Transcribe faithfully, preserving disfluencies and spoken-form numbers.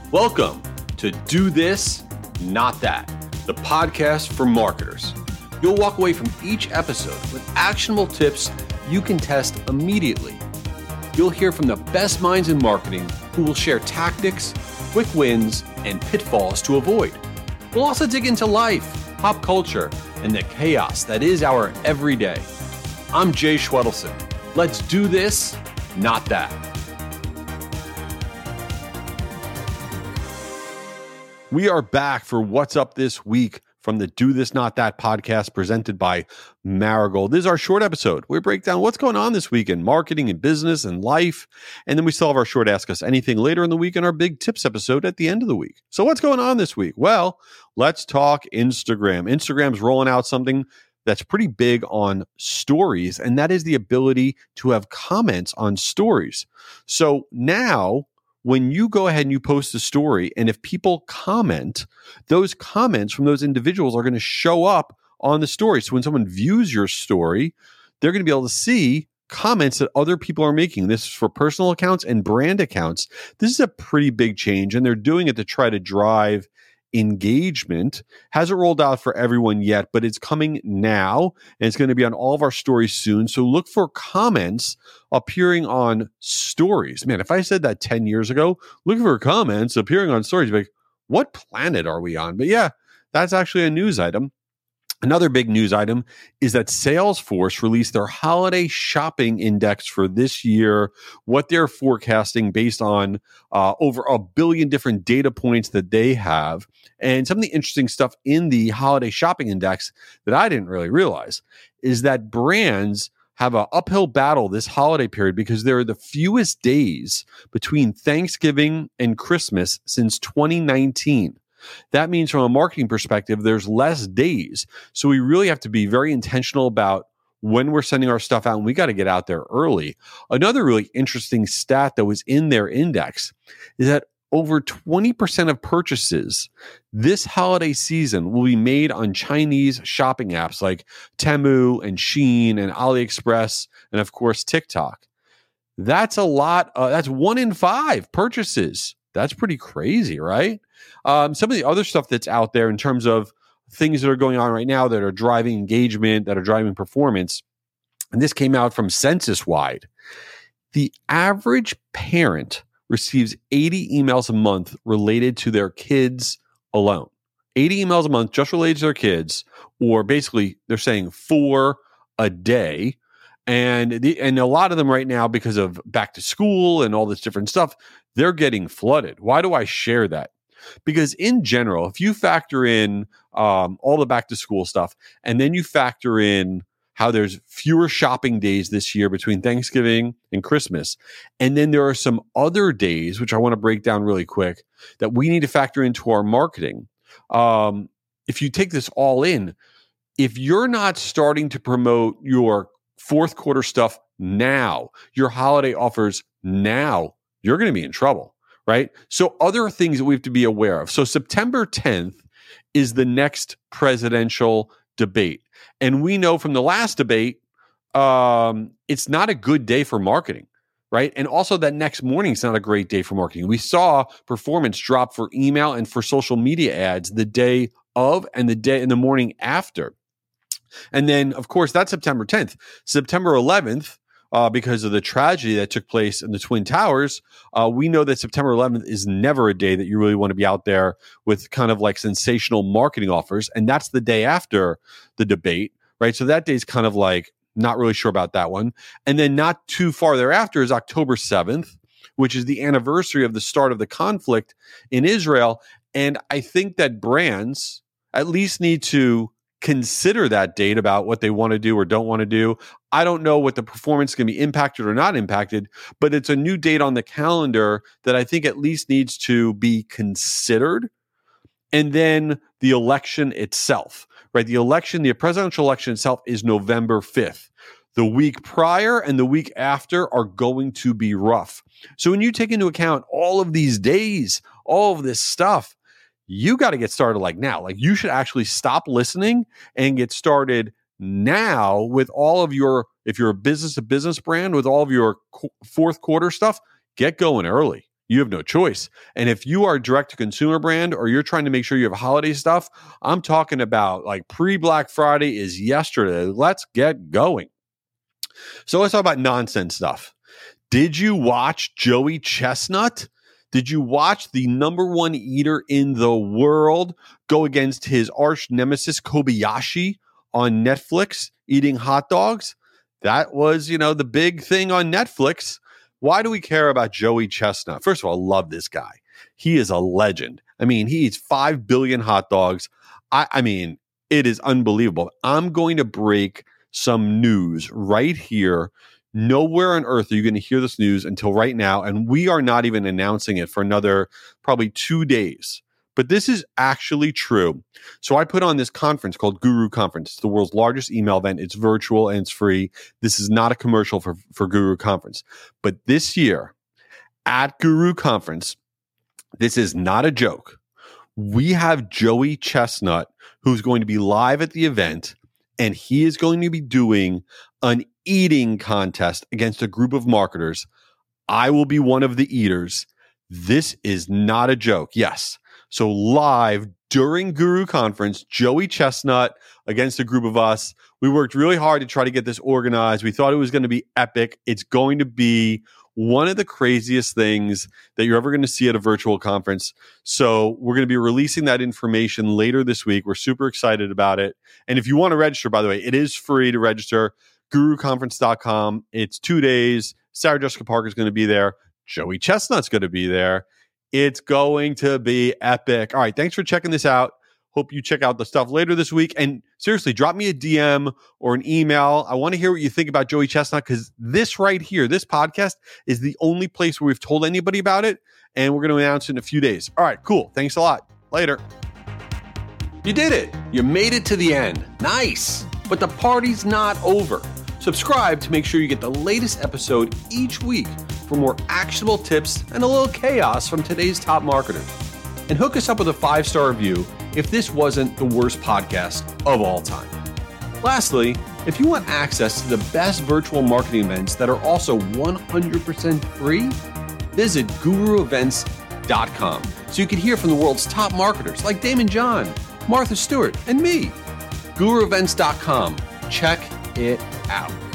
Welcome to Do This, Not That, the podcast for marketers. You'll walk away from each episode with actionable tips you can test immediately. You'll hear from the best minds in marketing who will share tactics, quick wins, and pitfalls to avoid. We'll also dig into life, pop culture, and the chaos that is our everyday. I'm Jay Schwedelson. Let's do this, not that. We are back for What's Up This Week from the Do This, Not That podcast presented by Marigold. This is our short episode. We break down what's going on this week in marketing and business and life. And then we still have our short Ask Us Anything later in the week and our big tips episode at the end of the week. So what's going on this week? Well, let's talk Instagram. Instagram's rolling out something that's pretty big on stories, and that is the ability to have comments on stories. So now, when you go ahead and you post a story, and if people comment, those comments from those individuals are going to show up on the story. So when someone views your story, they're going to be able to see comments that other people are making. This is for personal accounts and brand accounts. This is a pretty big change, and they're doing it to try to drive engagement. Hasn't rolled out for everyone yet, but it's coming now, and it's going to be on all of our stories soon. So look for comments appearing on stories. Man, if I said that ten years ago, look for comments appearing on stories. Like, what planet are we on? But yeah, that's actually a news item. Another big news item is that Salesforce released their holiday shopping index for this year, what they're forecasting based on uh, over a billion different data points that they have. And some of the interesting stuff in the holiday shopping index that I didn't really realize is that brands have an uphill battle this holiday period because there are the fewest days between Thanksgiving and Christmas since twenty nineteen. That means from a marketing perspective, there's less days. So we really have to be very intentional about when we're sending our stuff out, and we got to get out there early. Another really interesting stat that was in their index is that over twenty percent of purchases this holiday season will be made on Chinese shopping apps like Temu and Shein and AliExpress and, of course, TikTok. That's a lot. Uh, that's one in five purchases. That's pretty crazy, right? Um, some of the other stuff that's out there in terms of things that are going on right now that are driving engagement, that are driving performance, and this came out from SensusWide. The average parent receives eighty emails a month related to their kids alone. eighty emails a month just related to their kids, or basically they're saying four a day. And the, and a lot of them right now, because of back to school and all this different stuff, they're getting flooded. Why do I share that? Because in general, if you factor in um, all the back to school stuff, and then you factor in how there's fewer shopping days this year between Thanksgiving and Christmas, and then there are some other days, which I want to break down really quick, that we need to factor into our marketing. Um, if you take this all in, if you're not starting to promote your fourth quarter stuff now, your holiday offers now, you're going to be in trouble, right? So other things that we have to be aware of. So September tenth is the next presidential debate. And we know from the last debate, um, it's not a good day for marketing, right? And also that next morning is not a great day for marketing. We saw performance drop for email and for social media ads the day of and the day in the morning after. And then, of course, that's September tenth. September eleventh, uh, because of the tragedy that took place in the Twin Towers, uh, we know that September eleventh is never a day that you really want to be out there with kind of like sensational marketing offers. And that's the day after the debate, right? So that day is kind of like not really sure about that one. And then not too far thereafter is October seventh, which is the anniversary of the start of the conflict in Israel. And I think that brands at least need to consider that date about what they want to do or don't want to do. I don't know what the performance is going to be impacted or not impacted, but it's a new date on the calendar that I think at least needs to be considered. And then the election itself, right? The election, the presidential election itself is November fifth. The week prior and the week after are going to be rough. So when you take into account all of these days, all of this stuff, you got to get started like now. Like you should actually stop listening and get started now with all of your, if you're a business to business brand, with all of your qu- fourth quarter stuff, get going early. you have no choice. And if you are a direct-to-consumer brand or you're trying to make sure you have holiday stuff, I'm talking about like pre-Black Friday is yesterday. Let's get going. So let's talk about nonsense stuff. Did you watch Joey Chestnut? Did you watch the number one eater in the world go against his arch nemesis Kobayashi on Netflix eating hot dogs? That was, you know, the big thing on Netflix. Why do we care about Joey Chestnut? First of all, I love this guy. He is a legend. I mean, he eats five billion hot dogs. I, I mean, it is unbelievable. I'm going to break some news right here. Nowhere on earth are you going to hear this news until right now, and we are not even announcing it for another probably two days. But this is actually true. So I put on this conference called Guru Conference. It's the world's largest email event. It's virtual and it's free. This is not a commercial for, for Guru Conference. But this year at Guru Conference, this is not a joke. We have Joey Chestnut, who's going to be live at the event, and he is going to be doing an eating contest against a group of marketers. I will be one of the eaters. This is not a joke. Yes. So live during Guru Conference, Joey Chestnut against a group of us. We worked really hard to try to get this organized. We thought it was going to be epic. It's going to be one of the craziest things that you're ever going to see at a virtual conference. So we're going to be releasing that information later this week. We're super excited about it. And if you want to register, by the way, it is free to register. guru conference dot com. It's two days. Sarah Jessica Parker is going to be there. Joey Chestnut's going to be there. It's going to be epic. All right. Thanks for checking this out. Hope you check out the stuff later this week. And seriously, drop me a D M or an email. I want to hear what you think about Joey Chestnut, because this right here, this podcast is the only place where we've told anybody about it. And we're going to announce it in a few days. All right, cool. Thanks a lot. Later. You did it. You made it to the end. Nice. But the party's not over. Subscribe to make sure you get the latest episode each week for more actionable tips and a little chaos from today's top marketers. And hook us up with a five-star review if this wasn't the worst podcast of all time. Lastly, if you want access to the best virtual marketing events that are also one hundred percent free, visit guru events dot com so you can hear from the world's top marketers like Damon John, Martha Stewart, and me. guru events dot com. Check it out.